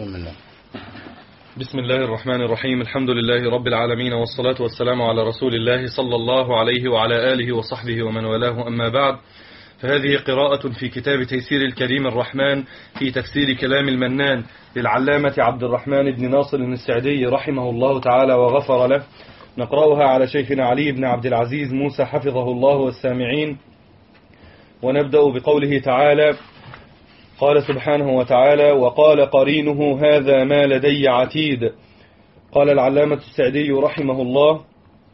بسم الله. بسم الله الرحمن الرحيم. الحمد لله رب العالمين، والصلاة والسلام على رسول الله صلى الله عليه وعلى آله وصحبه ومن والاه، أما بعد، فهذه قراءة في كتاب تيسير الكريم الرحمن في تفسير كلام المنان للعلامة عبد الرحمن بن ناصر السعدي رحمه الله تعالى وغفر له. نقرأها على شيخنا علي بن عبد العزيز موسى حفظه الله والسامعين، ونبدأ بقوله تعالى: قال سبحانه وتعالى: وقال قرينه هذا ما لدي عتيد. قال العلامة السعدي رحمه الله: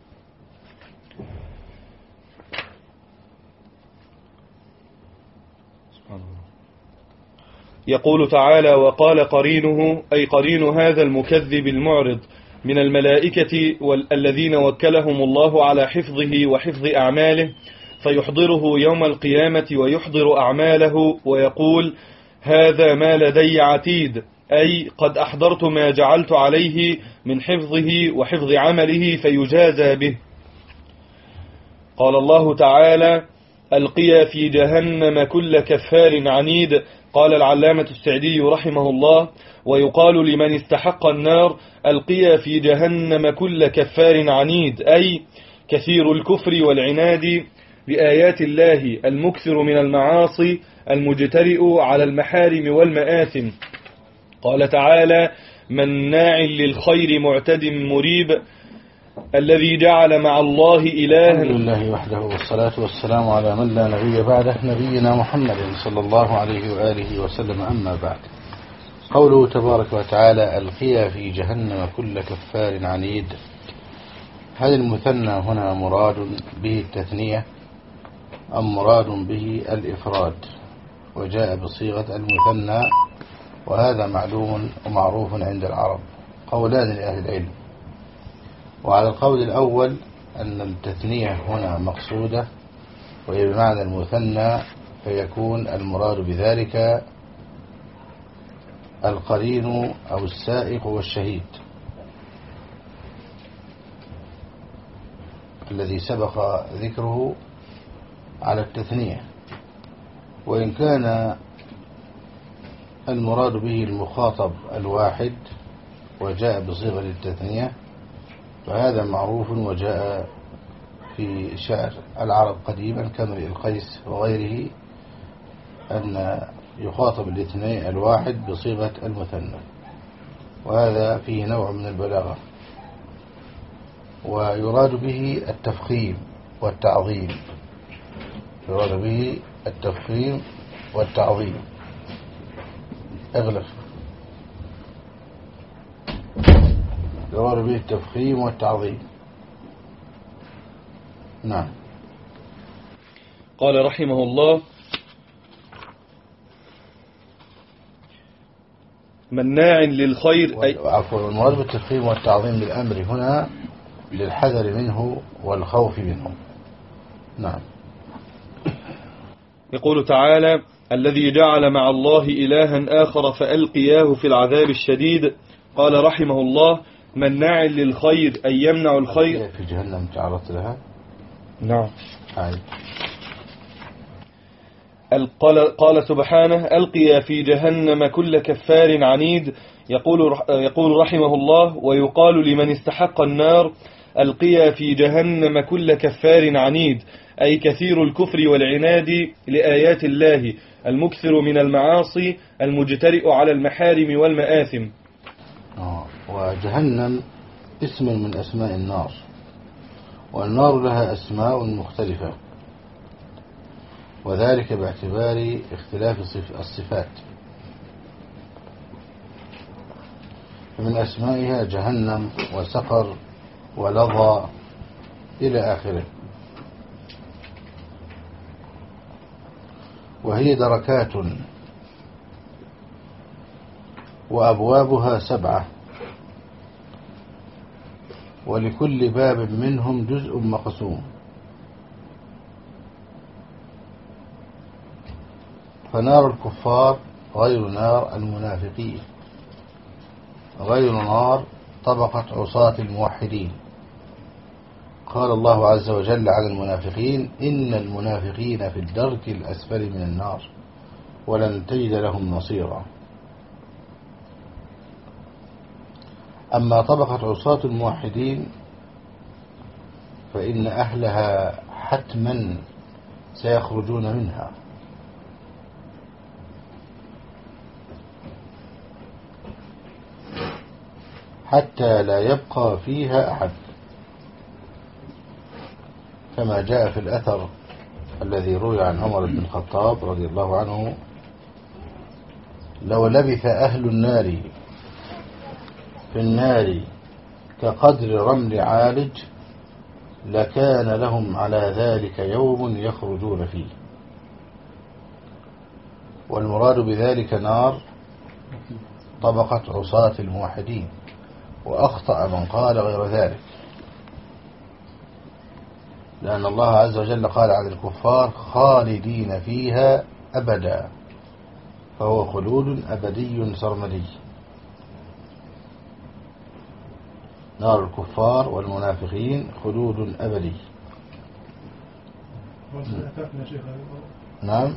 يقول تعالى: وقال قرينه، أي قرين هذا المكذب المعرض من الملائكة الذين وكلهم الله على حفظه وحفظ أعماله، فيحضره يوم القيامة ويحضر أعماله ويقول: هذا ما لدي عتيد، أي قد أحضرت ما جعلت عليه من حفظه وحفظ عمله فيجازى به. قال الله تعالى: ألقيا في جهنم كل كفار عنيد. قال العلامة السعدي رحمه الله: ويقال لمن استحق النار: ألقيا في جهنم كل كفار عنيد، أي كثير الكفر والعناد بآيات الله، المكثر من المعاصي، المجترئ على المحارم والمآثم. قال تعالى: مناع للخير معتد مريب، الذي جعل مع الله إلها. الحمد لله وحده، والصلاة والسلام على من لا نبي بعده، نبينا محمد صلى الله عليه وآله وسلم. أما بعد، قوله تبارك وتعالى: ألقيا في جهنم كل كفار عنيد. هل المثنى هنا مراد به التثنية أم مراد به الإفراد؟ وجاء بصيغة المثنى، وهذا معلوم ومعروف عند العرب، قولان لأهل العلم. وعلى القول الأول أن التثنية هنا مقصودة وهي بمعنى المثنى، فيكون المراد بذلك القرين أو السائق والشهيد الذي سبق ذكره على التثنية. وإن كان المراد به المخاطب الواحد وجاء بصيغة التثنية، فهذا معروف وجاء في شعر العرب قديما كامرئ القيس وغيره أن يخاطب الاثنين الواحد بصيغة المثنى، وهذا فيه نوع من البلاغة. ويراد به التفخيم والتعظيم، يراد به التفخيم والتعظيم. اغلف، يراد به التفخيم والتعظيم. نعم. قال رحمه الله: مناع للخير، عفوا، المراد بالتفخيم والتعظيم للأمر هنا للحذر منه والخوف منه. نعم. يقول تعالى: الذي جعل مع الله إلها آخر فألقياه في العذاب الشديد. قال رحمه الله: مناع للخير، أي يمنع الخير. في جهنم تعرضت لها. نعم. عايز. قال سبحانه: ألقيا في جهنم كل كفار عنيد. يقول رحمه الله: ويقال لمن استحق النار: ألقيا في جهنم كل كفار عنيد، أي كثير الكفر والعناد لآيات الله، المكثر من المعاصي، المجترئ على المحارم والمآثم. وجهنم اسم من أسماء النار، والنار لها أسماء مختلفة، وذلك باعتبار اختلاف الصفات. فمن أسمائها جهنم وسقر ولظى إلى آخره. وهي دركات، وأبوابها 7، ولكل باب منهم جزء مقسوم. فنار الكفار غير نار المنافقين، غير نار طبقة عصاة الموحدين. قال الله عز وجل عن المنافقين: إن المنافقين في الدرك الأسفل من النار ولن تجد لهم نصيرا. أما طبقة عصاة الموحدين فإن أهلها حتما سيخرجون منها، حتى لا يبقى فيها أحد، كما جاء في الأثر الذي روي عن عمر بن الخطاب رضي الله عنه: لو لبث أهل النار في النار كقدر رمل عالج لكان لهم على ذلك يوم يخرجون فيه. والمراد بذلك نار طبقة عصاة الموحدين، وأخطأ من قال غير ذلك، لأن الله عز وجل قال عن الكفار خالدين فيها أبدا، فهو خلود أبدي سرمدي. نار الكفار والمنافقين خلود أبدي. نعم،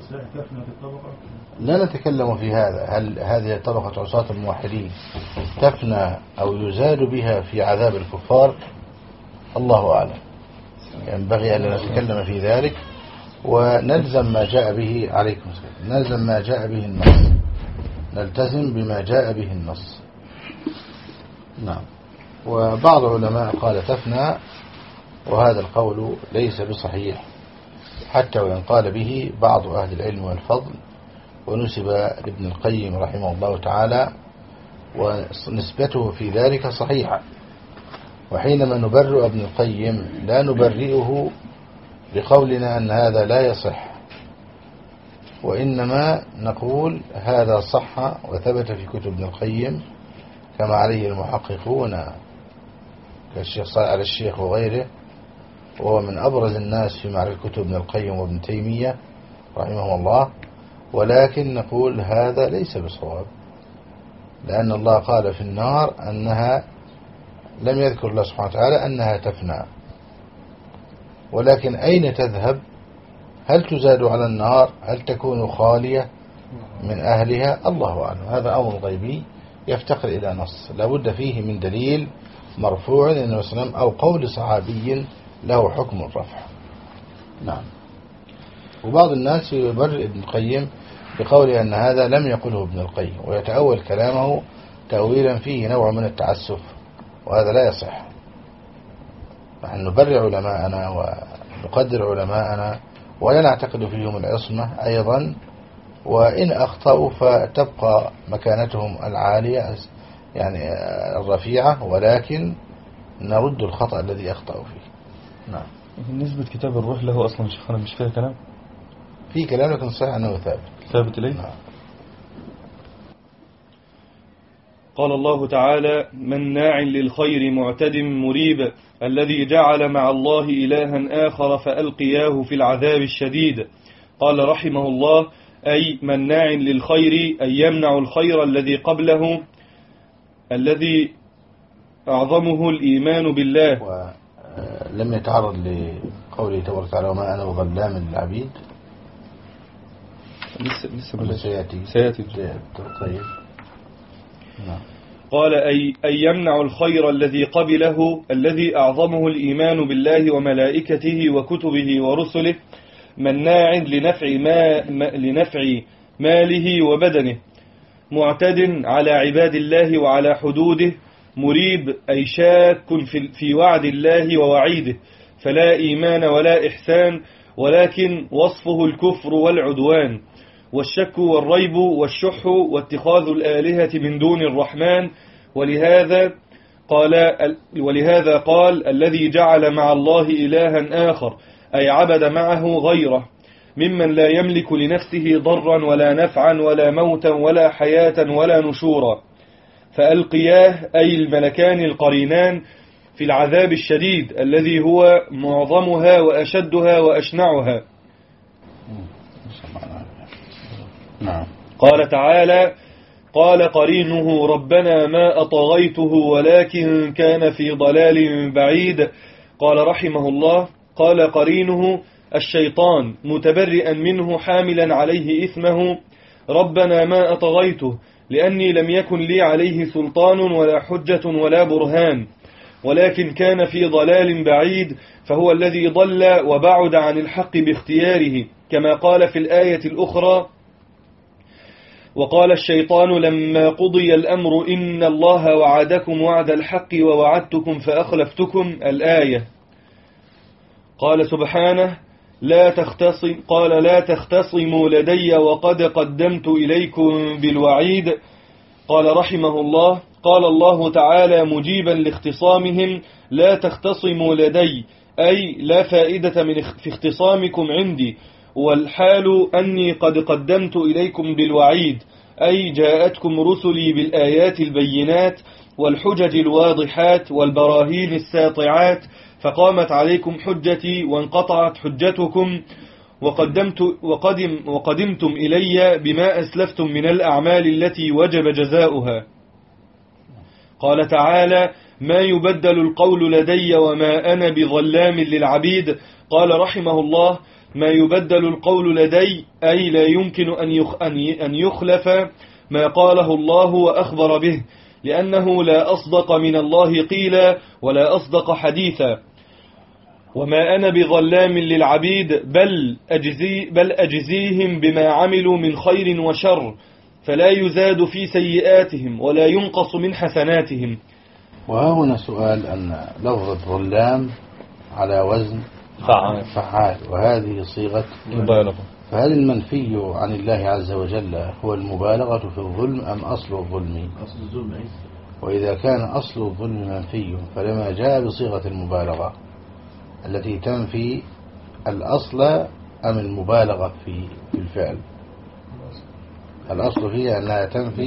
لا نتكلم في هذا، هل هذه طبقة عصاة الموحدين تفنى أو يزاد بها في عذاب الكفار؟ الله أعلم. ينبغي أن نتكلم في ذلك ونلزم ما جاء به، عليكم السلام، نلزم ما جاء به النص، نلتزم بما جاء به النص. نعم. وبعض العلماء قال تفنى، وهذا القول ليس بصحيح، حتى وإن قال به بعض أهل العلم والفضل، ونسب لابن القيم رحمه الله تعالى، ونسبته في ذلك صحيحة. وحينما نبرئ ابن القيم لا نبرئه بقولنا أن هذا لا يصح، وإنما نقول هذا صح وثبت في كتب ابن القيم كما عليه المحققون كالشيخ صالح آل الشيخ وغيره، وهو من أبرز الناس في معرفة كتب ابن القيم وابن تيمية رحمه الله. ولكن نقول هذا ليس بصواب، لأن الله قال في النار أنها، لم يذكر الله سبحانه وتعالى أنها تفنى، ولكن أين تذهب؟ هل تزاد على النار؟ هل تكون خالية من أهلها؟ الله أعلم، هذا أمر غيبي يفتقر إلى نص، لابد فيه من دليل مرفوع إلى النبي صلى الله عليه وسلم أو قول صحابي له حكم الرفع. نعم. وبعض الناس يبرئ ابن القيم بقول أن هذا لم يقله ابن القيم، ويتأول كلامه تأويلا فيه نوع من التعسف، وهذا لا يصح. نحن نبرئ علماءنا ونقدر علماءنا ولا نعتقد فيهم العصمة أيضا، وإن أخطأوا فتبقى مكانتهم العالية يعني الرفيعة، ولكن نرد الخطأ الذي أخطأوا فيه. نعم. بالنسبة كتاب الروح له أصلا شيخنا مش فيها كلام؟ في كلام لكن صحيح أنه ثابت إليه. نعم. قال الله تعالى: مناع للخير معتد مريب الذي جعل مع الله إلها آخر فألقياه في العذاب الشديد. قال رحمه الله: أي مناع للخير، أي يمنع الخير الذي قبله الذي أعظمه الإيمان بالله. ولم يتعرض لقوله تبارك وتعالى: وما أنا بظلام للعبيد. لسه سيأتي. طيب. نعم. قال أي يمنع الخير الذي قبله الذي أعظمه الإيمان بالله وملائكته وكتبه ورسله، مناع لنفع ماله وبدنه، معتد على عباد الله وعلى حدوده، مريب أي شاك في وعد الله ووعيده، فلا إيمان ولا إحسان، ولكن وصفه الكفر والعدوان والشك والريب والشح واتخاذ الآلهة من دون الرحمن. ولهذا قال الذي جعل مع الله إلها آخر، أي عبد معه غيره ممن لا يملك لنفسه ضرا ولا نفعا ولا موتا ولا حياة ولا نشورا، فألقياه أي الملكان القرينان في العذاب الشديد الذي هو معظمها وأشدها وأشنعها. نعم. قال تعالى: قال قرينه ربنا ما أطغيته ولكن كان في ضلال بعيد. قال رحمه الله: قال قرينه الشيطان متبرئا منه حاملا عليه إثمه، ربنا ما أطغيته لأني لم يكن لي عليه سلطان ولا حجة ولا برهان، ولكن كان في ضلال بعيد، فهو الذي ضل وبعد عن الحق باختياره، كما قال في الآية الأخرى: وقال الشيطان لما قضي الأمر إن الله وعدكم وعد الحق ووعدتكم فأخلفتكم، الآية. قال سبحانه: قال لا تختصموا لدي وقد قدمت إليكم بالوعيد. قال رحمه الله: قال الله تعالى مجيبا لاختصامهم: لا تختصموا لدي، أي لا فائدة في اختصامكم عندي، والحال أني قد قدمت إليكم بالوعيد، أي جاءتكم رسلي بالآيات البينات والحجج الواضحات والبراهين الساطعات، فقامت عليكم حجتي وانقطعت حجتكم، وقدمتم إلي بما أسلفتم من الأعمال التي وجب جزاؤها. قال تعالى: ما يبدل القول لدي وما أنا بظلام للعبيد. قال رحمه الله: ما يبدل القول لدي، أي لا يمكن أن يخلف ما قاله الله وأخبر به، لأنه لا أصدق من الله قيلا ولا أصدق حديثا. وما أنا بظلام للعبيد، بل أجزيهم بما عملوا من خير وشر، فلا يزاد في سيئاتهم ولا ينقص من حسناتهم. وها هنا سؤال: أن لفظ الظلام على وزن فعال، وهذه صيغة مبالغة، فهل المنفي عن الله عز وجل هو المبالغة في الظلم أم أصل الظلم؟ وإذا كان أصل الظلم منفي فلما جاء بصيغة المبالغة التي تنفي الأصل أم المبالغة في الفعل؟ الأصل فيها أنها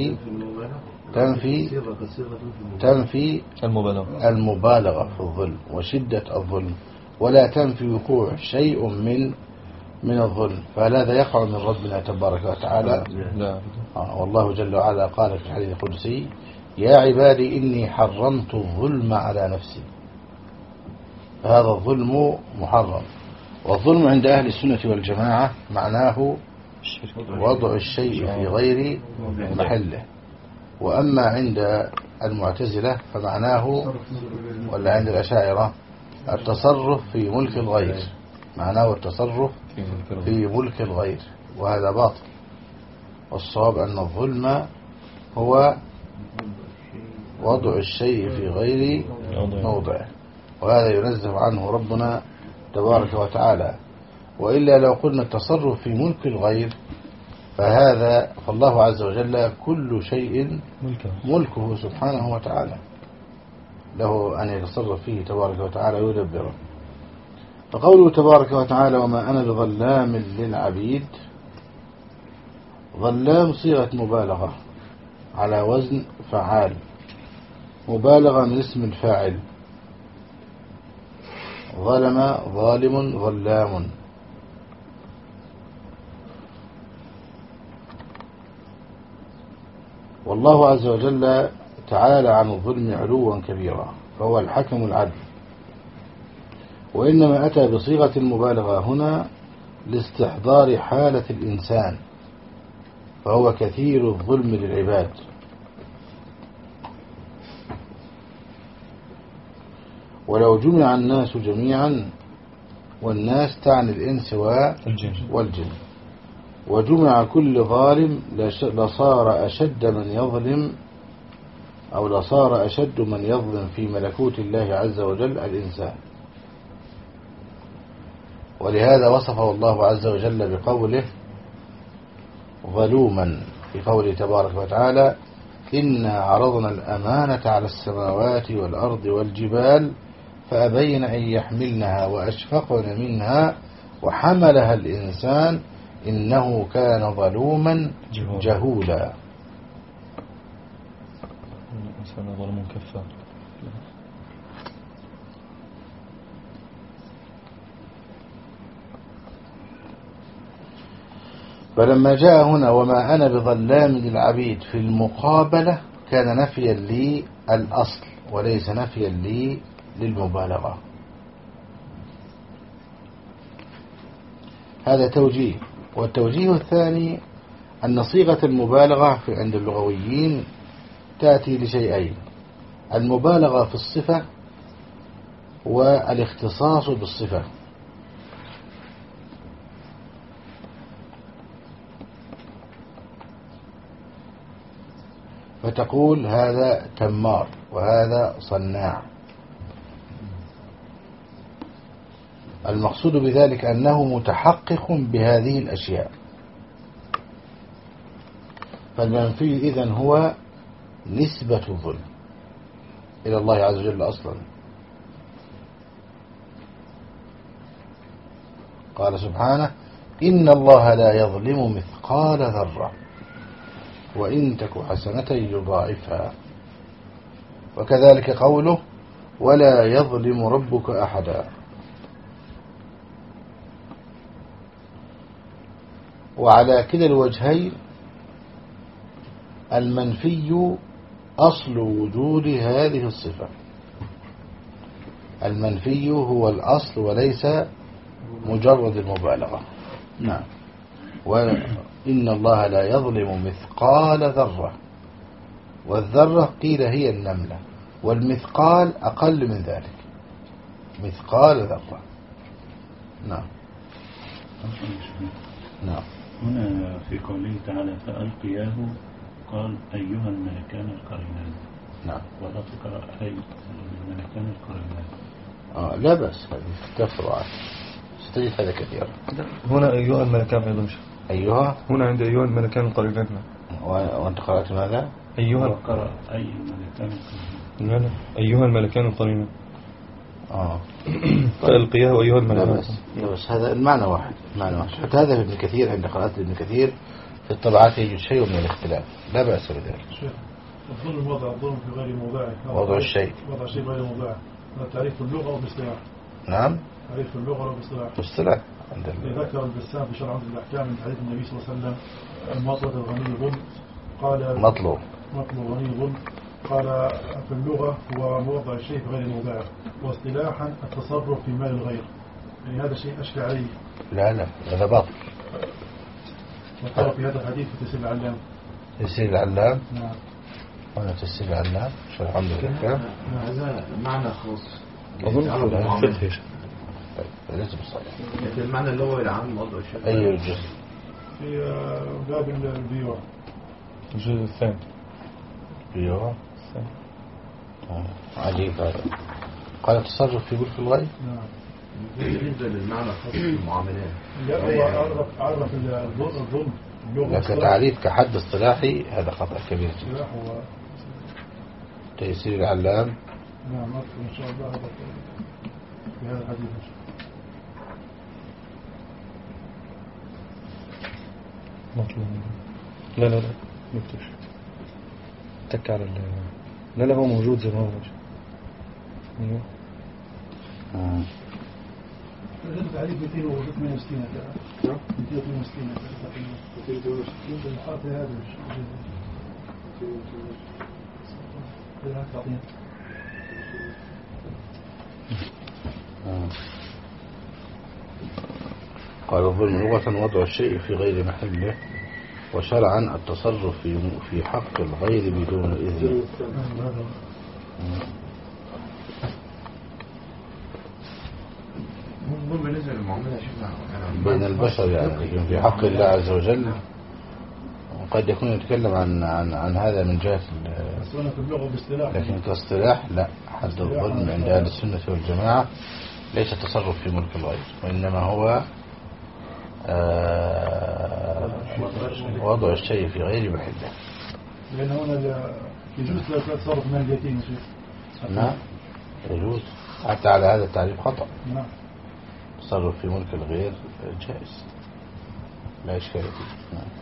تنفي المبالغة في الظلم وشدة الظلم، ولا تنفي وقوع شيء من الظلم، فهذا يقع من ربنا تبارك وتعالى. والله جل وعلا قال في الحديث القدسي: يا عبادي إني حرمت الظلم على نفسي. هذا الظلم محرم، والظلم عند أهل السنة والجماعة معناه وضع الشيء في غير محله، وأما عند المعتزلة فمعناه، ولا عند الأشاعرة، التصرف في ملك الغير، معناه التصرف في ملك الغير، وهذا باطل. والصواب أن الظلم هو وضع الشيء في غير موضعه، وهذا ينزه عنه ربنا تبارك وتعالى. وإلا لو قلنا التصرف في ملك الغير فالله عز وجل كل شيء ملكه سبحانه وتعالى، له أن يتصرف فيه تبارك وتعالى ويدبره. فقوله تبارك وتعالى: وما أنا بظلام للعبيد، ظلام صيغة مبالغة على وزن فعال، مبالغة من اسم الفاعل، ظلم ظالم ظلام. والله عز وجل تعالى عن الظلم علوا كبيرا، فهو الحكم العدل، وإنما أتى بصيغة المبالغة هنا لاستحضار حالة الإنسان، فهو كثير الظلم للعباد. ولو جمع الناس جميعا، والناس تعني الإنس والجن، وجمع كل ظالم لصار أشد من يظلم في ملكوت الله عز وجل الإنسان. ولهذا وصفه الله عز وجل بقوله ظلوما، في قوله تبارك وتعالى: إنا عرضنا الأمانة على السماوات والأرض والجبال فأبين أن يحملنها وأشفقن منها وحملها الإنسان إنه كان ظلوما جهولا. فلما جاء هنا وما أنا بظلام للعبيد في المقابلة كان نفيا لي الأصل وليس نفيا لي للمبالغة. هذا توجيه. والتوجيه الثاني أن صيغة المبالغة عند اللغويين تأتي لشيئين: المبالغة في الصفة والاختصاص بالصفة. فتقول هذا تمار وهذا صناع. المقصود بذلك أنه متحقق بهذه الأشياء. فالمنفي إذن هو نسبة الظلم إلى الله عز وجل أصلا. قال سبحانه: إن الله لا يظلم مثقال ذرة وإن تك حسنة يضاعفها. وكذلك قوله: ولا يظلم ربك أحدا. وعلى كلا الوجهين المنفي أصل وجود هذه الصفة. المنفي هو الأصل وليس مجرد المبالغة. نعم. وإن الله لا يظلم مثقال ذرة، والذرة قيل هي النملة، والمثقال أقل من ذلك، مثقال ذرة. نعم. نعم. هنا في قوله تعالى فألقياه قال أيها الملكان القرينان. نعم. ولا تقرأ أي الملكان القرينان. لا بأس، هذه تفرع ستجد هذا كثيرا. هنا أيها الملكان ما يضمش. أيها هنا عند أيها الملكان القرينان. وأنت قرأت ماذا؟ أيها وقرأ أي الملكان القرينان. لا أيها الملكان القرينان. فألقياه أيها الملكان. لا بس هذا المعنى واحد، معنى واحد. حتى هذا في ابن كثير، عند قراءة ابن كثير في الطبعات يوجد شيء من الاختلاف، لا بأس بذلك. الظلم الظلم في غير موضعه. وضع الشيء غير موضعه. تعريف اللغة وباصطلاح. نعم. تعريف اللغة وباصطلاح. باصطلاح. ذكر البسام في شرع عمدة الأحكام من حديث النبي صلى الله عليه وسلم: المطلب الغني ظلم. قال مطلوب غني ظلم. قال في اللغة هو موضع الشيء في غير موضعه، واصطلاحا التصرف في مال الغير. يعني هذا شيء أشكى عليه. لا هذا باطل. وقال في هذا الحديث في تفسير العلام. تفسير العلام. نعم. وانا تفسير العلام شرح الحمد لله. هذا معنى خاص. أظن فتح. طيب ليس بالصحيح. في المعنى اللغوي العام وضع الشيء. أي الجزء؟ في باب البيوع. الجزء الثاني. بيوع. عجيب هذا. قال التصرف في ملك الغير. نعم. بالنسبة للمعنى الخاص بالمعاملات. هو عرف الظلم. لكن تعريف كحد اصطلاحي هذا خطأ كبير جدا. تيسير العلام. نعم إن شاء الله هذا في هذا الحديث. مطلوب. لا مكتوش. تك على لا هو موجود زي ما هو. ايوه. تعريف 268 كده. 268 الحرف هذا قال الظلم لغة وضع الشيء في غير محله، وشرعا التصرف في حق الغير بدون إذن. بالنسبة للمعاملة بين البشر يعني، لكن في حق الله عز وجل قد يكون يتكلم عن هذا من جهة، لكن كاصطلاح لا. حد الظلم عند أهل السنة والجماعة ليس التصرف في ملك الغير، وإنما هو وضع الشيء في غير محله. لأن هنا يجوز تصرف من اليتيم. نعم يجوز، حتى على هذا التعريف خطأ. نعم. التصرف في ملك الغير جائز لا إشكال فيه. نعم.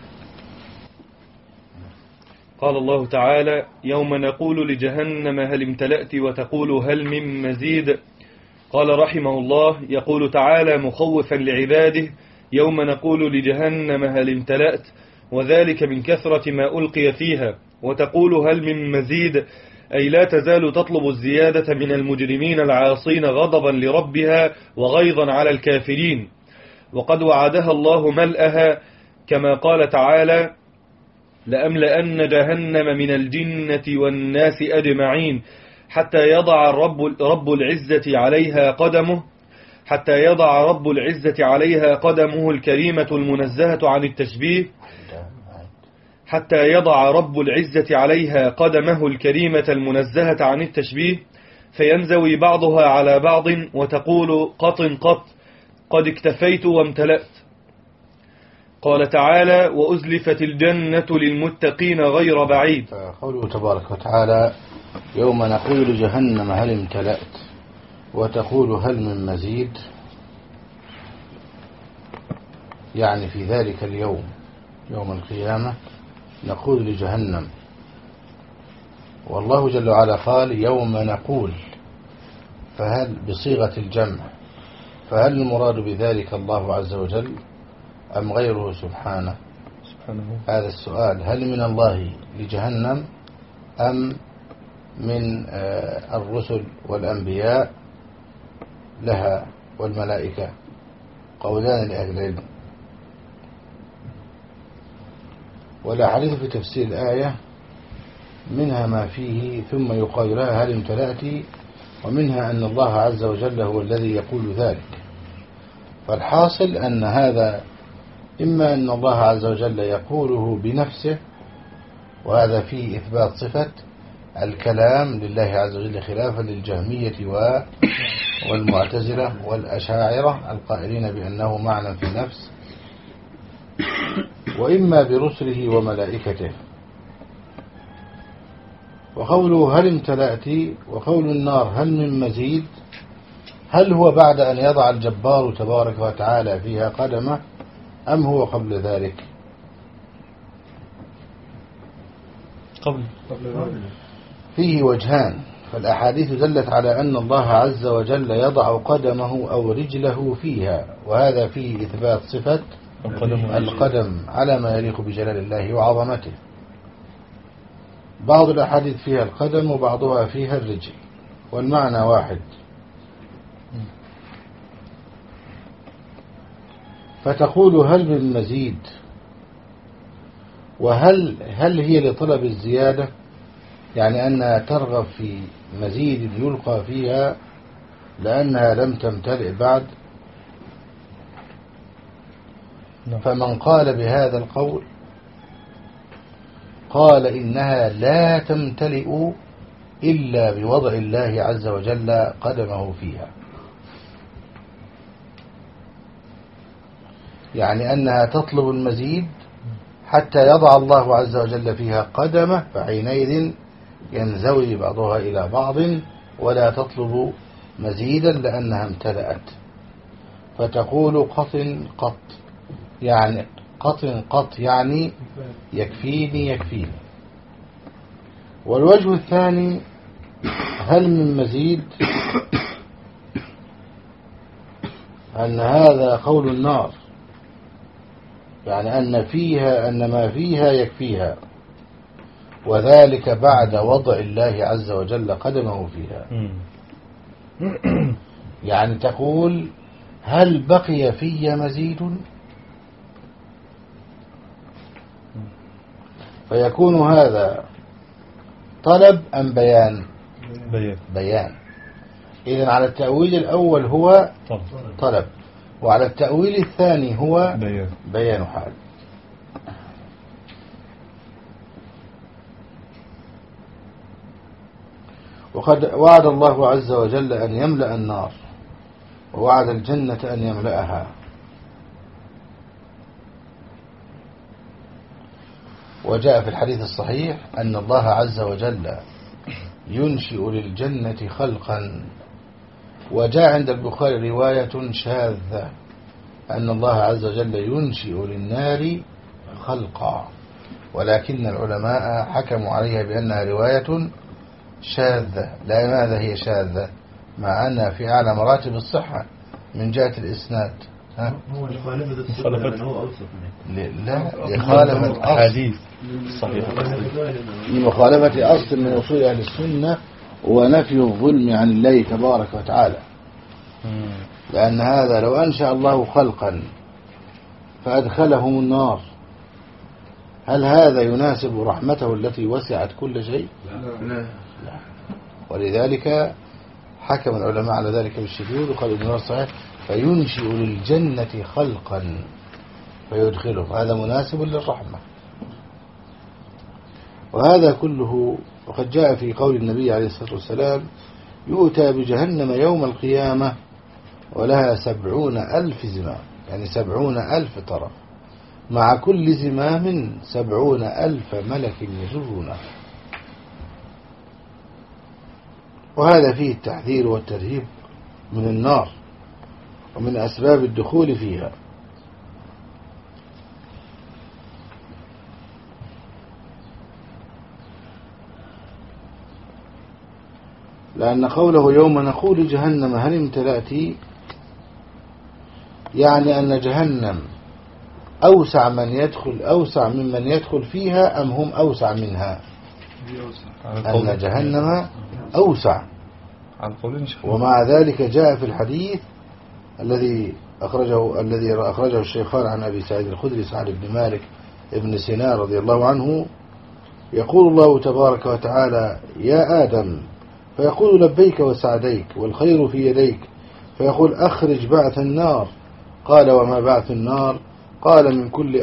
قال الله تعالى: يوم نقول لجهنم هل امتلأت وتقول هل من مزيد. قال رحمه الله: يقول تعالى مخوفا لعباده: يوم نقول لجهنم هل امتلأت، وذلك من كثرة ما ألقي فيها، وتقول هل من مزيد، أي لا تزال تطلب الزيادة من المجرمين العاصين غضبا لربها وغيظا على الكافرين. وقد وعدها الله ملأها كما قال تعالى: لأملأن جهنم من الجنة والناس أجمعين حتى يضع رب العزة عليها قدمه الكريمة المنزهة عن التشبيه حتى يضع رب العزة عليها قدمه الكريمة المنزهة عن التشبيه فينزوي بعضها على بعض وتقول قط قط قد اكتفيت وامتلأت. قال تعالى: وأزلفت الجنة للمتقين غير بعيد. قوله تبارك وتعالى: يوم نقول لجهنم هل امتلأت وتقول هل من مزيد، يعني في ذلك اليوم يوم القيامة نقول لجهنم، والله جل وعلا قال يوم نقول، فهل بصيغة الجمع، فهل المراد بذلك الله عز وجل أم غيره سبحانه؟ هذا السؤال، هل من الله لجهنم أم من الرسل والأنبياء لها والملائكة؟ قولان لأهل العلم. والأحاديث في تفسير الآية منها ما فيه ثم يقال لها هل امتلأت، ومنها أن الله عز وجل هو الذي يقول ذلك. فالحاصل أن هذا إما أن الله عز وجل يقوله بنفسه، وهذا فيه إثبات صفة الكلام لله عز وجل خلافا للجهمية والمعتزلة والأشاعرة القائلين بأنه معنى في النفس، وإما برسله وملائكته. وقوله هل امتلأت وقول النار هل من مزيد، هل هو بعد أن يضع الجبار تبارك وتعالى فيها قدمه أم هو قبل ذلك؟ قبل. فيه وجهان، فالأحاديث دلت على أن الله عز وجل يضع قدمه أو رجله فيها، وهذا فيه إثبات صفة القدم على ما يليق بجلال الله وعظمته. بعض الأحاديث فيها القدم وبعضها فيها الرجل، والمعنى واحد. فتقول هل من مزيد، وهل هي لطلب الزيادة، يعني أنها ترغب في مزيد يلقى فيها لأنها لم تمتلئ بعد. فمن قال بهذا القول قال إنها لا تمتلئ إلا بوضع الله عز وجل قدمه فيها، يعني أنها تطلب المزيد حتى يضع الله عز وجل فيها قدمه، فحينئذ ينزوي بعضها إلى بعض، ولا تطلب مزيدا لأنها امتلأت. فتقول قط قط، يعني قط قط يعني يكفيني. والوجه الثاني هل من مزيد، أن هذا قول النار، يعني أن ما فيها يكفيها، وذلك بعد وضع الله عز وجل قدمه فيها. يعني تقول هل بقي في مزيد، فيكون هذا طلب أم بيان. إذن على التأويل الأول هو طلب، وعلى التأويل الثاني هو بيان حال. وقد وعد الله عز وجل أن يملأ النار، ووعد الجنة أن يملأها. وجاء في الحديث الصحيح أن الله عز وجل ينشئ للجنة خلقا. وجاء عند البخاري رواية شاذة أن الله عز وجل ينشئ للنار خلقا، ولكن العلماء حكموا عليها بأنها رواية شاذة. لماذا هي شاذة مع أنها في أعلى مراتب الصحة من جهة الإسناد؟ هو لخالفة السنة، هو أوصف لا، لخالفة الأصل، لمخالفة أصل من أصول أهل السنة، ونفي الظلم عن الله تبارك وتعالى. لأن هذا لو أنشأ الله خلقا فأدخلهم النار هل هذا يناسب رحمته التي وسعت كل شيء؟ لا. ولذلك حكم العلماء على ذلك بالشذوذ، وقال ابن نصر صحيح فينشئ للجنة خلقا فيدخله، هذا مناسب للرحمة. وهذا كله وقد جاء في قول النبي عليه الصلاة والسلام يؤتى بجهنم يوم القيامة ولها 70,000 زمام، يعني 70,000 طرف، مع كل زمام 70,000 ملك يجرونه. وهذا فيه التحذير والترهيب من النار ومن أسباب الدخول فيها. لأن قوله يوم نقول لجهنم هل امتلأت، يعني أن جهنم أوسع ممن يدخل فيها، أم هم أوسع منها؟ أن جهنم أوسع. ومع ذلك جاء في الحديث الذي أخرجه الشيخان عن أبي سعيد الخدري سعد بن مالك ابن سنان رضي الله عنه، يقول الله تبارك وتعالى يا آدم، فيقول لبيك وسعديك والخير في يديك، فيقول أخرج بعث النار. قال وما بعث النار؟ قال من كل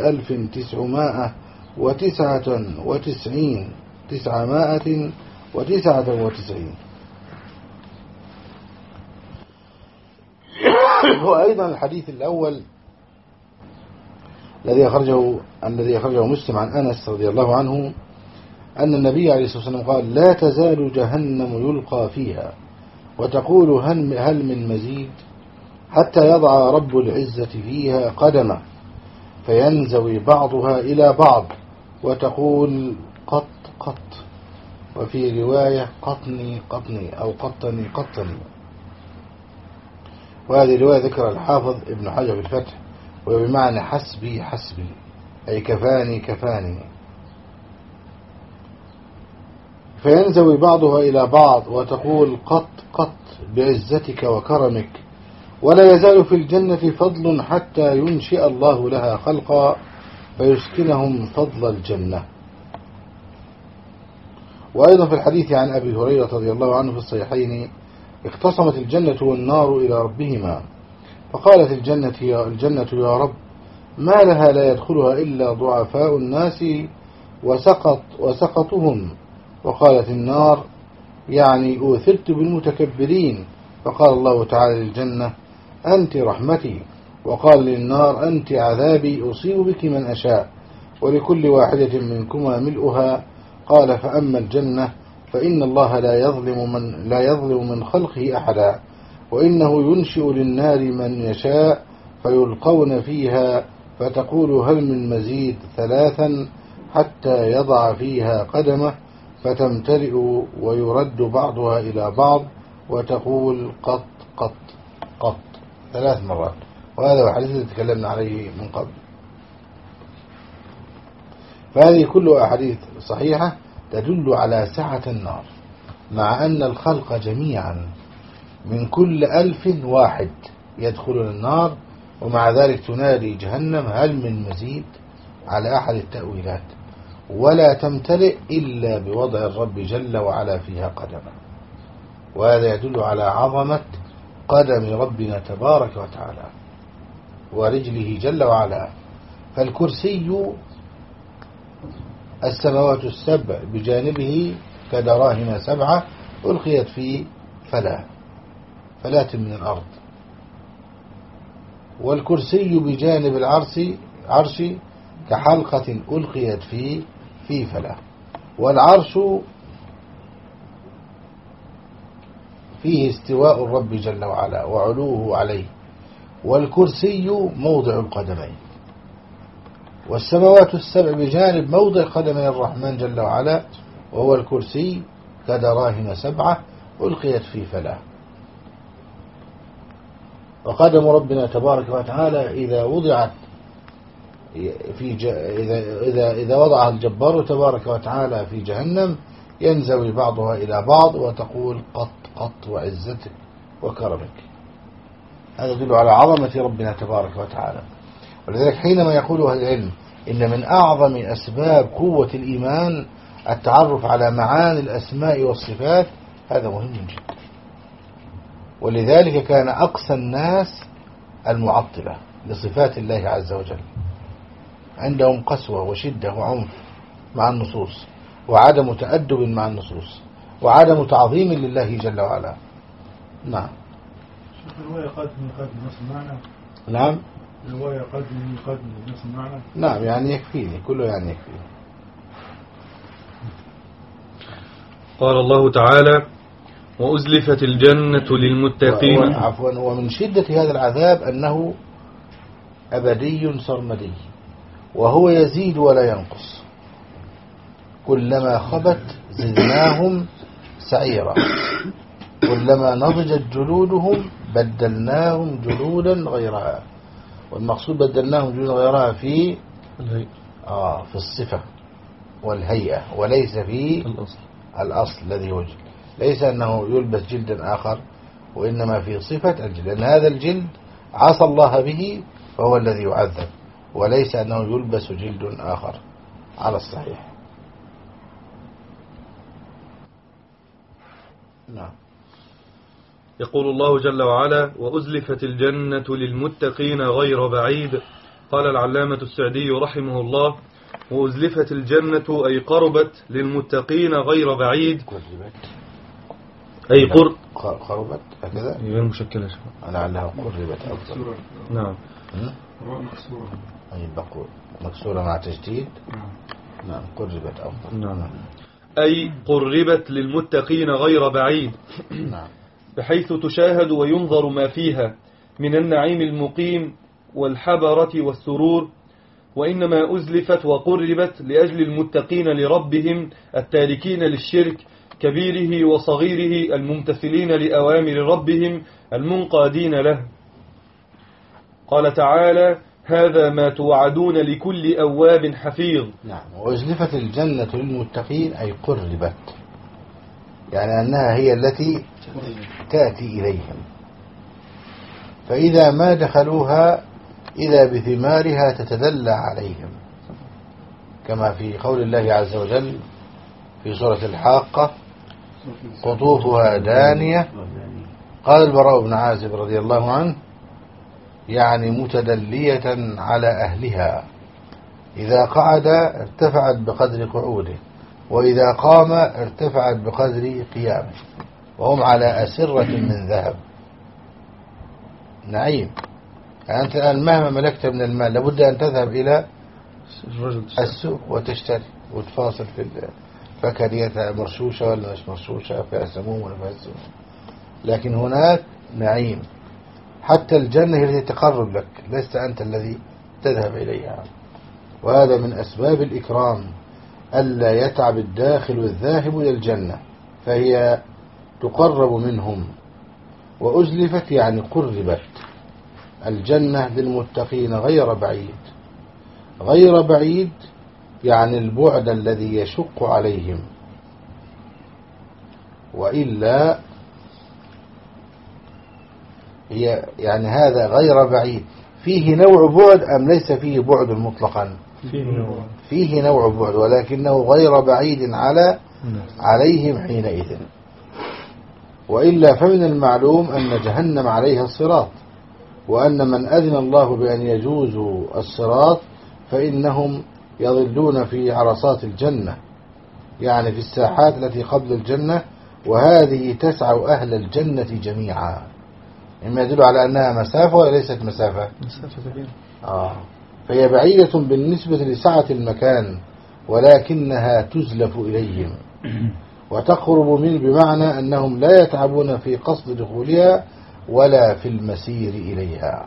1999. وأيضا الحديث الأول الذي أخرجه مسلم عن أنس رضي الله عنه أن النبي عليه الصلاة والسلام قال لا تزال جهنم يلقى فيها وتقول هل من مزيد، حتى يضع رب العزة فيها قدمه فينزوي بعضها إلى بعض وتقول قط قط، وفي رواية قطني قطني أو قطني قطني. وهذه الرواية ذكر الحافظ ابن حجر في الفتح، وبمعنى حسبي حسبي، أي كفاني كفاني. فينزوي بعضها إلى بعض وتقول قط قط بعزتك وكرمك، ولا يزال في الجنة فضل حتى ينشئ الله لها خلقا فيسكنهم فضل الجنة. وأيضا في الحديث عن أبي هريرة رضي الله عنه في الصحيحين اختصمت الجنة والنار إلى ربهما، فقالت الجنة يا رب ما لها لا يدخلها إلا ضعفاء الناس وسقطهم، وقالت النار يعني أوثرت بالمتكبرين، فقال الله تعالى للجنة أنت رحمتي، وقال للنار أنت عذابي أصيب بك من أشاء، ولكل واحدة منكما ملؤها. قال فأما الجنة فإن الله لا يظلم من خلقه أحدا، وإنه ينشئ للنار من يشاء فيلقون فيها فتقول هل من مزيد 3 حتى يضع فيها قدمه فتمتلئ ويرد بعضها إلى بعض وتقول قط قط قط 3 مرات. وهذا هو الحديث الذي تكلمنا عليه من قبل. فهذه كلها أحاديث صحيحة تدل على سعة النار، مع أن الخلق جميعا من كل 1000 واحد يدخلون النار، ومع ذلك تنادي جهنم هل من مزيد على أحد التأويلات، ولا تمتلئ إلا بوضع الرب جل وعلا فيها قدمه. وهذا يدل على عظمة قدم ربنا تبارك وتعالى ورجله جل وعلا. فالكرسي السماوات السبع بجانبه كدراهم 7 ألقيت في فلاة من الأرض، والكرسي بجانب العرش كحلقة ألقيت في فلاة، والعرش فيه استواء الرب جل وعلا وعلوه عليه، والكرسي موضع القدمين، والسماوات السبع بجانب موضع قدمي الرحمن جل وعلا، وهو الكرسي كدراهم 7 ألقيت في فلاة. وقدم ربنا تبارك وتعالى إذا وضعت إذا وضعها الجبار تبارك وتعالى في جهنم ينزوي بعضها إلى بعض وتقول قط قط وعزتك وكرمك. هذا يدل على عظمة ربنا تبارك وتعالى. ولذلك حينما يقول أهل العلم إن من أعظم أسباب قوة الإيمان التعرف على معاني الأسماء والصفات. هذا مهم جدا. ولذلك كان أقسى الناس المعطلة لصفات الله عز وجل، عندهم قسوة وشدة وعنف مع النصوص، وعدم تأدب مع النصوص، وعدم تعظيم لله جل وعلا. نعم. الرواية قدمي نفس المعنى. نعم. الرواية قدمي نفس المعنى. نعم، يعني يكفيني كله، يعني يكفيني. قال الله تعالى: وأزلفت الجنة للمتقين. عفوا، ومن شدة هذا العذاب أنه أبدي سرمدي، وهو يزيد ولا ينقص، كلما خبت زدناهم سعيرا، كلما نضجت جلودهم بدلناهم جلودا غيرها. والمقصود بدلناهم جلودا غيرها في الصفة والهيئة، وليس في الأصل الذي وجد. ليس أنه يلبس جلدا آخر، وإنما في صفة الجلد، لأن هذا الجلد عصى الله به فهو الذي يعذب، وليس أنه يلبس جلد آخر على الصحيح. نعم. يقول الله جل وعلا: وأزلفت الجنة للمتقين غير بعيد. قال العلامة السعدي رحمه الله: وأزلفت الجنة أي قربت للمتقين غير بعيد، أي قربت هكذا غير مشكلة. لعلها قربت أفضل. نعم. مكسورة. أي بقول مكسورة مع تجديد. نعم، قربت أفضل. نعم. أي قربت للمتقين غير بعيد. نعم. بحيث تشاهد وينظر ما فيها من النعيم المقيم والحبرة والسرور. وإنما أزلفت وقربت لأجل المتقين لربهم التاركين للشرك كبيره وصغيره، الممتثلين لأوامر ربهم المنقادين له. قال تعالى: هذا ما توعدون لكل أواب حفيظ. نعم. وأزلفت الجنة للمتقين أي قربت، يعني أنها هي التي تأتي إليهم، فإذا ما دخلوها إذا بثمارها تتدلى عليهم، كما في قول الله عز وجل في سورة الحاقة: قطوفها دانية. قال البراء بن عازب رضي الله عنه: يعني متدلية على أهلها، إذا قعد ارتفعت بقدر قعوده، وإذا قام ارتفعت بقدر قيامه، وهم على أسرة من ذهب. نعيم. يعني أنت الآن مهما ملكت من المال لابد أن تذهب إلى السوق وتشتري وتفاصل في فكريتها مرشوشة ولا مش مرشوشة، فيها سموم ولا فيها سموم. لكن هناك نعيم، حتى الجنة هي التي تقرب لك، لست أنت الذي تذهب إليها. وهذا من أسباب الإكرام، ألا يتعب الداخل الذاهب إلى الجنة، فهي تقرب منهم. وأزلفت يعني قربت الجنة للمتقين غير بعيد. غير بعيد يعني البعد الذي يشق عليهم، وإلا هي يعني هذا غير بعيد فيه نوع بعد أم ليس فيه بعد مطلقا؟ فيه نوع بعد، ولكنه غير بعيد عليهم حينئذ. وإلا فمن المعلوم أن جهنم عليها الصراط، وأن من أذن الله بأن يجوزوا الصراط فإنهم يظلون في عرصات الجنة، يعني في الساحات التي قبل الجنة، وهذه تسع أهل الجنة جميعا، مما يدل على أنها مسافة وليست مسافة كبيرة. فهي بعيدة بالنسبة لسعة المكان، ولكنها تزلف إليهم وتقرب منه، بمعنى أنهم لا يتعبون في قصد دخولها ولا في المسير إليها.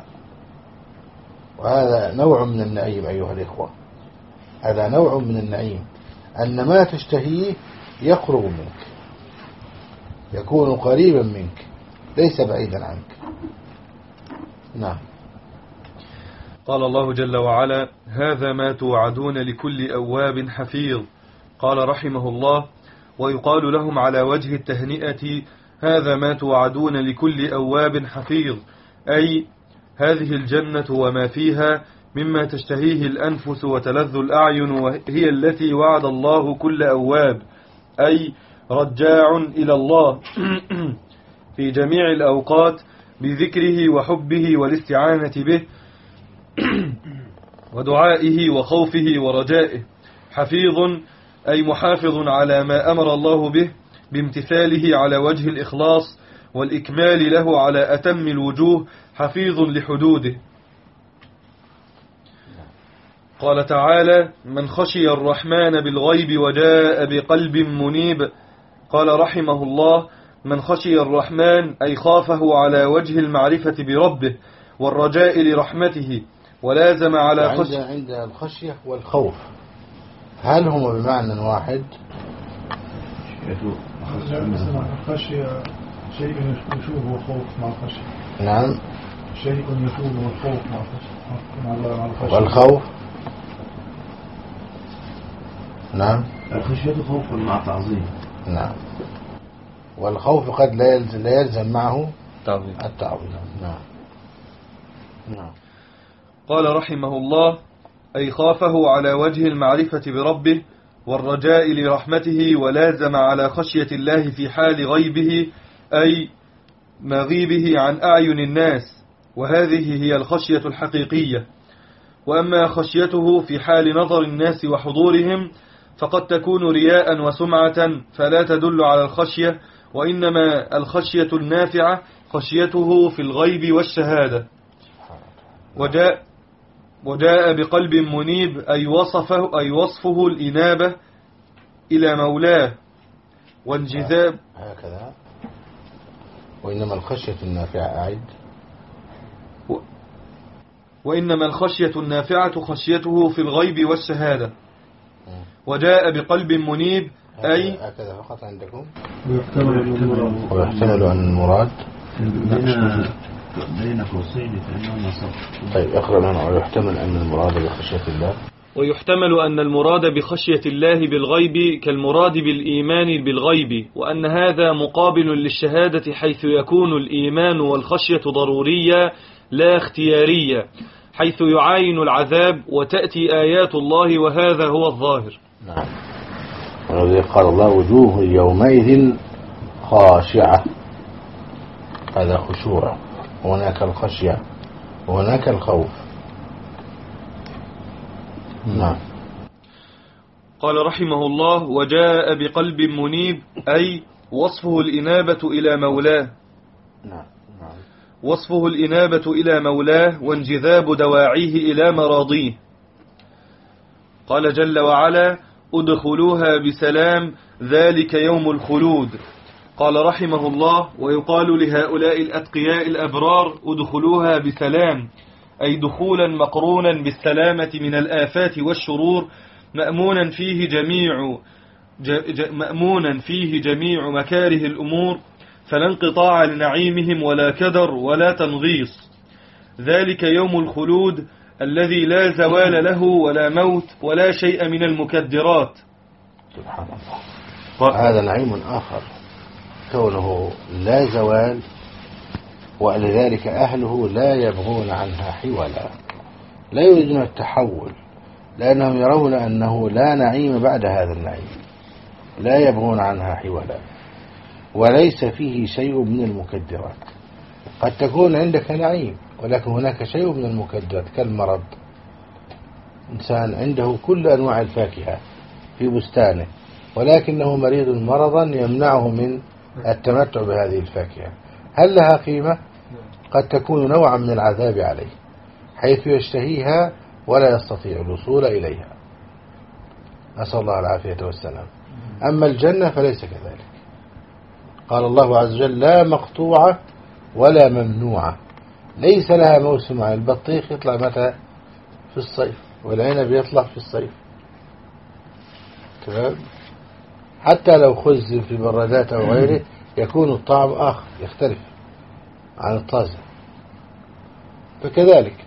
وهذا نوع من النعيم أيها الإخوة، هذا نوع من النعيم، أن ما تشتهيه يقرب منك، يكون قريبا منك، ليس بعيدا عنك. نعم. قال الله جل وعلا: هذا ما توعدون لكل أواب حفيظ. قال رحمه الله: ويقال لهم على وجه التهنئة: هذا ما توعدون لكل أواب حفيظ، أي هذه الجنة وما فيها مما تشتهيه الأنفس وتلذ الأعين، وهي التي وعد الله كل أواب أي رجاع إلى الله في جميع الأوقات بذكره وحبه والاستعانة به ودعائه وخوفه ورجائه، حفيظ أي محافظ على ما أمر الله به بامتثاله على وجه الإخلاص والإكمال له على أتم الوجوه، حفيظ لحدوده. قال تعالى: من خشي الرحمن بالغيب وجاء بقلب منيب. قال رحمه الله: من خشي الرحمن أي خافه على وجه المعرفة بربه والرجاء لرحمته، ولازم على خشية. عند الخشية والخوف هل هما بمعنى واحد؟ الخشية شيء يشوبه الخوف مع الخشية. نعم، شيء يشوبه الخوف مع الخشية. والخوف نعم، الخشية خوف مع تعظيم. نعم، والخوف قد لا يلزم معه التعظيم. نعم. نعم. قال رحمه الله: أي خافه على وجه المعرفة بربه والرجاء لرحمته، ولازم على خشية الله في حال غيبه أي مغيبه عن أعين الناس، وهذه هي الخشية الحقيقية. وأما خشيته في حال نظر الناس وحضورهم فقد تكون رياء وسمعة، فلا تدل على الخشية، وإنما الخشية النافعة خشيته في الغيب والشهادة. وجاء بقلب منيب أي وصفه الإنابة إلى مولاه وانجذاب. هكذا. وإنما الخشية النافعة أعد. وإنما الخشية النافعة خشيته في الغيب والشهادة. وجاء بقلب منيب أي هكذا فقط عندكم. ويحتمل أن المراد بين قوسين فإنه نصب. طيب اقرأ لنا. ويحتمل أن المراد بخشية الله. ويحتمل أن المراد بخشية الله بالغيب كالمراد بالإيمان بالغيب، وأن هذا مقابل للشهادة، حيث يكون الإيمان والخشية ضرورية لا اختيارية، حيث يعاين العذاب وتأتي آيات الله، وهذا هو الظاهر. نعم. ولذلك قال الله: وجوه يومئذ خاشعة. هذا خشوع، وهناك الخشية، وهناك الخوف. نعم. قال رحمه الله: وجاء بقلب منيب أي وصفه الإنابة إلى مولاه. نعم. وصفه الإنابة إلى مولاه وانجذاب دواعيه إلى مراضيه. قال جل وعلا: ادخلوها بسلام ذلك يوم الخلود. قال رحمه الله: ويقال لهؤلاء الأتقياء الأبرار: ادخلوها بسلام، أي دخولا مقرونا بالسلامة من الآفات والشرور، مأمونا فيه جميع مكاره الأمور، فلا انقطاع لنعيمهم ولا كدر ولا تنغيص. ذلك يوم الخلود الذي لا زوال له ولا موت ولا شيء من المكدرات. سبحان الله. هذا نعيم آخر كونه لا زوال، ولذلك أهله لا يبغون عنها حولا، لا يريدون التحول، لأنهم يرون أنه لا نعيم بعد هذا النعيم، لا يبغون عنها حولا، وليس فيه شيء من المكدرات. قد تكون عندك نعيم ولكن هناك شيء من المكدرات كالمرض. إنسان عنده كل أنواع الفاكهة في بستانه، ولكنه مريض مرضا يمنعه من التمتع بهذه الفاكهة. هل لها قيمة؟ قد تكون نوعا من العذاب عليه، حيث يشتهيها ولا يستطيع الوصول إليها، نسأل الله العافية والسلام. أما الجنة فليس كذلك. قال الله عز وجل: لا مقطوعة ولا ممنوعة، ليس لها موسم. البطيخ يطلع متى؟ في الصيف، والعنب يطلع في الصيف. تمام؟ حتى لو خزن في برادات أو غيره يكون الطعم آخر، يختلف عن الطازة. فكذلك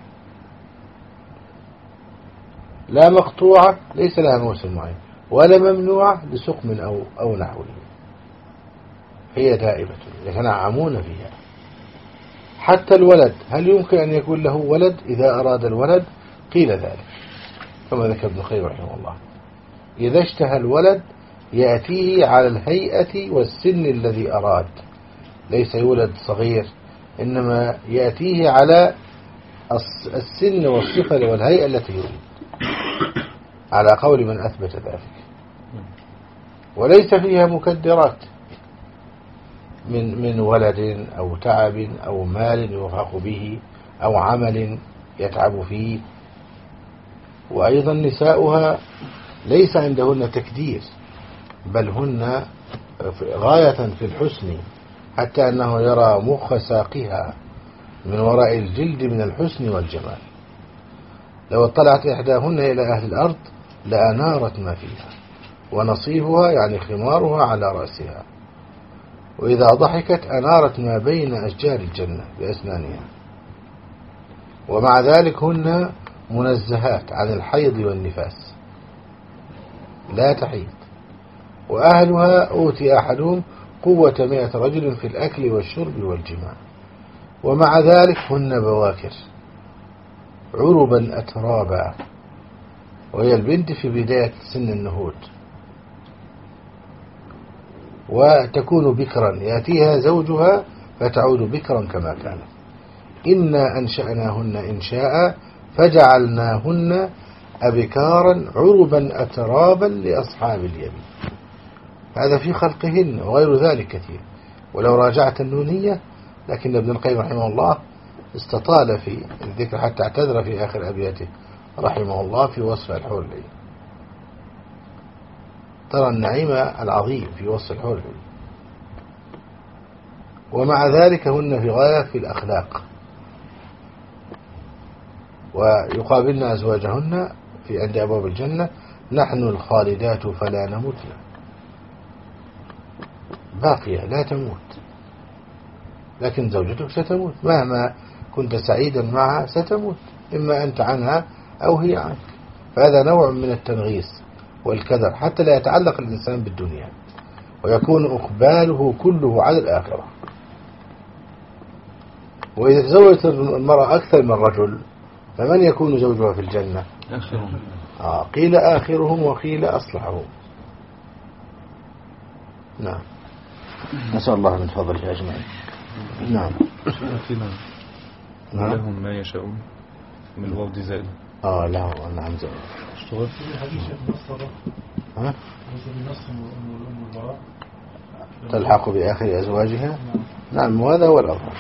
لا مقطوعة ليس لها موسم معين، ولا ممنوعة لسقم أو نحوه، هي دائمة يتنعمون فيها. حتى الولد، هل يمكن أن يكون له ولد إذا أراد الولد؟ قيل ذلك كما ذكر ابن القيم رحمه الله. إذا اشتهى الولد يأتيه على الهيئة والسن الذي أراد، ليس يولد صغير، إنما يأتيه على السن والصفة والهيئة التي يريد، على قول من أثبت ذلك. وليس فيها مكدرات من ولد أو تعب أو مال يرهق به أو عمل يتعب فيه. وأيضا نساؤها ليس عندهن تكدير، بل هن غاية في الحسن، حتى أنه يرى مخ ساقها من وراء الجلد من الحسن والجمال. لو اطلعت إحداهن إلى أهل الأرض لأنارت ما فيها، ونصيفها يعني خمارها على رأسها، وإذا ضحكت أنارت ما بين أشجار الجنة بأسنانها. ومع ذلك هن منزهات عن الحيض والنفاس، لا تحيض. وأهلها أوتي أحدهم قوة 100 رجل في الأكل والشرب والجماع، ومع ذلك هن بواكر عربا أترابا، وهي البنت في بداية سن النهوض، وتكون بكرا يأتيها زوجها فتعود بكرا كما كانت. إنا أنشأناهن إنشاء فجعلناهن أبكارا عربا أترابا لأصحاب اليمين. هذا في خلقهن، وغير ذلك كثير. ولو راجعت النونية، لكن ابن القيم رحمه الله استطال في الذكر حتى اعتذر في آخر أبياته رحمه الله في وصف الحور العين. ترى النعيم العظيم في وصف الحور العين، ومع ذلك هن في غاية في الأخلاق. ويقابلن أزواجهن في عند أبواب الجنة: نحن الخالدات فلا نموتن، باقية لا تموت، لكن زوجتك ستموت، مهما كنت سعيدا معها ستموت، إما أنت عنها أو هي عنك. فهذا نوع من التنغيص والكدر حتى لا يتعلق الإنسان بالدنيا، ويكون إقباله كله على الآخرة. وإذا تزوجت المرأة أكثر من رجل فمن يكون زوجها في الجنة؟ آخرهم. قيل آخرهم وقيل أصلحهم. نعم، نسأل الله من فضله أجمعين. نعم. لهم ما يشاءون من الوفد زائد. له نعم زائد. اشتغل في حديث مصر. ها؟ المباراة تلحق بآخر أزواجها. نعم، وهذا هو الأظهر.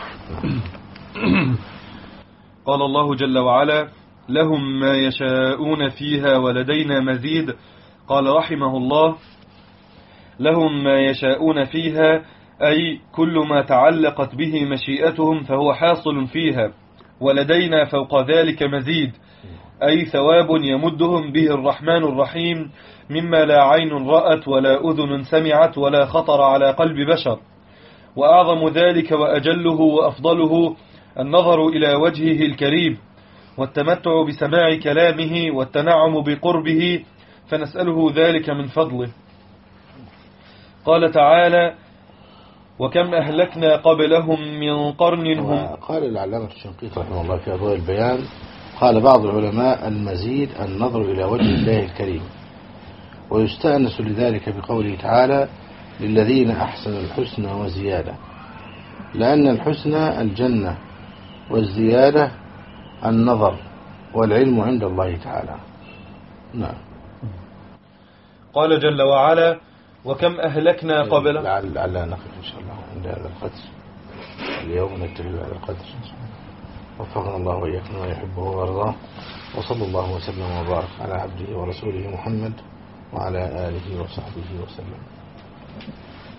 قال الله جل وعلا: لهم ما يشاءون فيها ولدينا مزيد. قال رحمه الله: لهم ما يشاءون فيها أي كل ما تعلقت به مشيئتهم فهو حاصل فيها، ولدينا فوق ذلك مزيد، أي ثواب يمدهم به الرحمن الرحيم مما لا عين رأت ولا أذن سمعت ولا خطر على قلب بشر. وأعظم ذلك وأجله وأفضله النظر إلى وجهه الكريم، والتمتع بسماع كلامه، والتنعم بقربه، فنسأله ذلك من فضله. قال تعالى: وكم أهلكنا قبلهم من قرن هم. قال العلامة الشنقيطي رحمه الله في أضواء البيان، قال بعض العلماء: المزيد النظر إلى وجه الله الكريم. ويستأنس لذلك بقوله تعالى: للذين أحسنوا الحسنى وزيادة، لأن الحسنى الجنة، والزيادة النظر والعلم عند الله تعالى. نعم. قال جل وعلا: وكم أهلكنا قبل. لعل نقف إن شاء الله عند هذا القدر اليوم، نكتفي بهذا القدر. وفقنا الله وإياكم ويحبه ويرضاه، وصلى الله وسلم وبارك على عبده ورسوله محمد وعلى آله وصحبه وسلم.